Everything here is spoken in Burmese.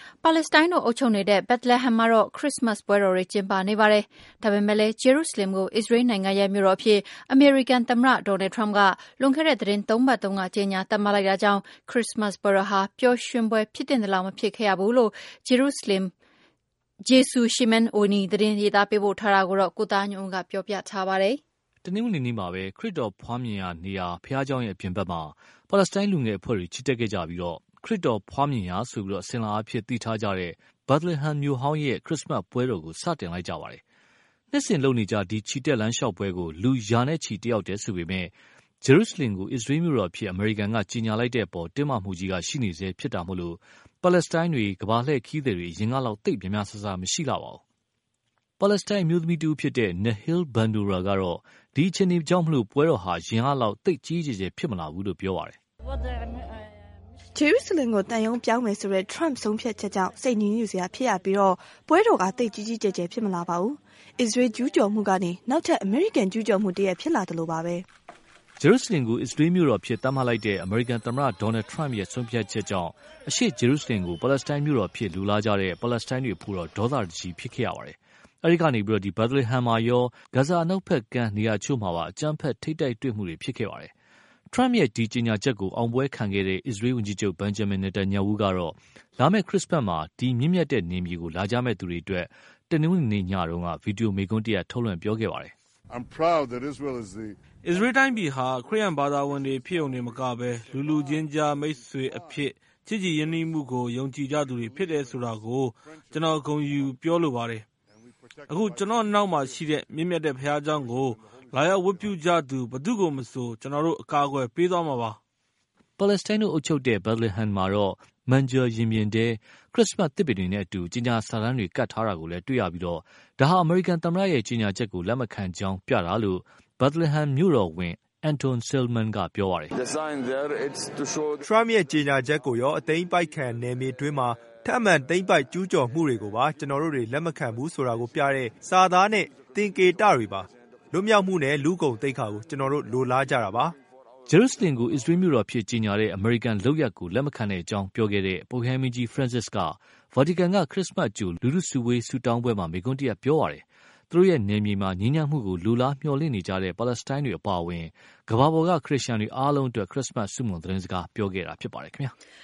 ပါလက်စတိုင်းတို့အုပ်ချုပ်နေတဲ့ Bethlehem မှာတော့ ခရစ်စမတ်ပွဲတော်တွေကျင်းပနေပါတယ်။ဒါပေမဲ့လည်း ဂျေရုဆလင်ကိုအစ္စရေးနိုင်ငံရဲ့မြို့တော်အဖြစ်အမေရိကန်သမ္မတဒေါ်နယ်ထရမ့်ကလွန်ခဲ့တဲ့သတင်း3 ပတ်တုန်းကကြေညာသတ်မှတ်လိုက်တာကြောင့်ခရစ်စမတ်ပွဲတော်ဟာပျော်ရွှင်ပွဲဖြစ်တဲ့လောက်မဖြစ်ခဲ့ရဘူးလို့ဂျေရုဆလင်ဂျေဆူရှီမန်အိုနီသတင်းရေးသားပေးပို့ထားတာကိုတော့ကိုသားညွန့်ကပြောပြထားပါတယ်။တနင်္ဂနွေနေ့မှာပဲခရစ်တော်ဖွားမြင်ရာနေရာဘုရားကျောင်းရဲ့အပြင်ဘက်မှာပါလက်စတိုင်းလူငယ်အဖွဲ့တွေချီတက်ခဲ့ကြပြီးတော့ခရစ်တော်ဖွားမြင်ရာဆိုပြီးတော့အစဉ်လာအဖြစ်သိထားကြတဲ့ Bethlehem မြို့ဟောင်းရဲ့ခရစ်စမတ်ပွဲတော်ကိုစတင်လိုက်ကြပါတယ်။နှစ်စဉ်လုပ်နေကြဒီချီတက်လမ်းလျှောက်ပွဲကိုလူရာနဲ့ချီတက်ရောက်တယ်ဆိုပေမဲ့ဂျေရုဆလင်ကိုအစ္စရေးမြို့တော်အဖြစ်အမေရိကန်ကကြီးညာလိုက်တဲ့အပေါ်တင်းမာမှုကြီးကရှိနေစေဖြစ်တာမို့လို့ပါလက်စတိုင်းတွေကမ္ဘာလှည့်ခီးသည်တွေရင်ကလောက်သိပ်များများဆဆမရှိလာပါဘူး။ပါလက်စတိုင်းမျိုးသမီးတူဖြစ်တဲ့ Nahil Bandura ကတော့ဒီအချိန်ကြောင့်မလို့ပွဲတော်ဟာရင်ကလောက်သိပ်ကြီးကြီးကျယ်ဖြစ်မလာဘူးလို့ပြောပါတယ်။ဂျေရုဆလင်ကိုတန်ယုံပြောင်းမယ်ဆိုတဲ့ Trump ဆုံးဖြတ်ချက်ကြောင့်စိတ်ညစ်ညူစရာဖြစ်ရပြီးတော့ပွဲတော်ကသိပ်ကြီးကြီးကျယ်ကျယ်ဖြစ်မလာပါဘူး။အစ္စရေးကျူးကျော်မှုကနေနောက်ထပ်အမေရိကန်ကျူးကျော်မှုတရက်ဖြစ်လာတယ်လို့ပါပဲ။ဂျေရုဆလင်ကိုအစ္စရေးမြို့တော်ဖြစ်သတ်မှတ်လိုက်တဲ့အမေရိကန်သမ္မတဒေါ်နယ်ထရမ့်ရဲ့ဆုံးဖြတ်ချက်ကြောင့်အရှေ့ဂျေရုဆလင်ကိုပါလက်စတိုင်းမြို့တော်ဖြစ်လူလာကြတဲ့ပါလက်စတိုင်းတွေအဖို့တော့ဒေါသတကြီးဖြစ်ခဲ့ရပါတယ်။အဲဒီကနေပြီးတော့ဒီ Bethlehem မှာရောဂါဇာအနောက်ဘက်ကမ်းနေရာချို့မှာပါအကြမ်းဖက်ထိပ်တိုက်တွေ့မှုတွေဖြစ်ခဲ့ပါတယ်။ထရမ့်ရဲ့ဒီကြေညာချက်ကိုအောင်ပွဲခံခဲ့တဲ့အစ္စရေးဝန်ကြီးချုပ်ဘန်ဂျမင်နေတန်ယာဟုကတော့လာမယ့်ခရစ်စမတ်မှာဒီမြင့်မြတ်တဲ့နေမြေကိုလာကြမဲ့သူတွေအတွက်တနင်္ဂနွေနေ့ညတုန်းကဗီဒီယိုမိန့်ခွန်းတရပ်ထုတ်လွှင့်ပြောခဲ့ပါတယ်။ I'm proud that Israel is the အစ္စရေးတိုင်းပြည်ဟာခရစ်ယာန်ဘာသာဝင်တွေဖြစ်ုံနေမကပဲလူချင်းကြားမိတ်ဆွေအဖြစ်ချစ်ကြည်ရင်းနှီးမှုကိုယုံကြည်ကြသူတွေဖြစ်တယ်ဆိုတာကိုကျွန်တော်ဂုဏ်ယူပြောလိုပါတယ်။အခုကျွန်တော်နောက်မှာရှိတဲ့မြင့်မြတ်တဲ့ဘုရားကျောင်းကိုလာရောက်ဝတ်ပြုကြသူဘသူကိုမဆိုကျွန်တော်တို့အကာအကွယ်ပေးသွားမှာပါ။ပါလက်စတိုင်းတို့အုပ်ချုပ်တဲ့ Bethlehem မှာတော့မန်ဂျာရင်ပြင်တဲ့ခရစ်စမတ်သစ်ပင်တွေနဲ့အတူကြီးညာစာတန်းတွေကတ်ထားတာကိုလည်းတွေ့ရပြီးတော့ဒါဟာအမေရိကန်သမ္မတရဲ့ကြီးညာချက်ကိုလက်မခံကြောင်းပြတာလို့Bethlehem မြို့တော်ဝင်Anton Silman ကပြောပါတယ်။ Trump ရဲ့ကြေညာချက်ကိုရောအသိမ်းပိုက်ခံနယ်မြေတွင်းမှာထပ်မံသိမ်းပိုက်ကျူးကျော်မှုတွေကိုပါကျွန်တော်တို့တွေလက်မခံဘူးဆိုတာကိုပြတဲ့စာသားနဲ့သင်္ကေတတွေပါလွတ်မြောက်မှုနဲ့လူကုန်သိက္ခာကိုကျွန်တော်တို့လိုလားကြတာပါ။ဂျေရုဆလင်ကိုအစ္စရေးမြို့တော်ဖြစ်ကြီးညာတဲ့အမေရိကန်လုပ်ရပ်ကိုလက်မခံတဲ့အကြောင်းပြောခဲ့တဲ့ပုပ်ဟဲမင်းကြီး Francis ကဗာတီကန်ကခရစ်စမတ်ကြိုလူထုစုဝေးဆုတောင်းပွဲမှာမိန့်ခွန်းတရပ်ပြောပါတယ်။သူတို့ရဲ့နယ်မြေမှာငြိမ်းချမ်းမှုကိုလူလားမျှော်လင့်နေကြတဲ့ပါလက်စတိုင်းတွေအပါအဝင်ကမ္ဘာပေါ်ကခရစ်ယာန်တွေအားလုံးအတွက်ခရစ်စမတ်ဆုမွန်သတင်းစကားပြောခဲ့တာဖြစ်ပါတယ်ခင်ဗျာ။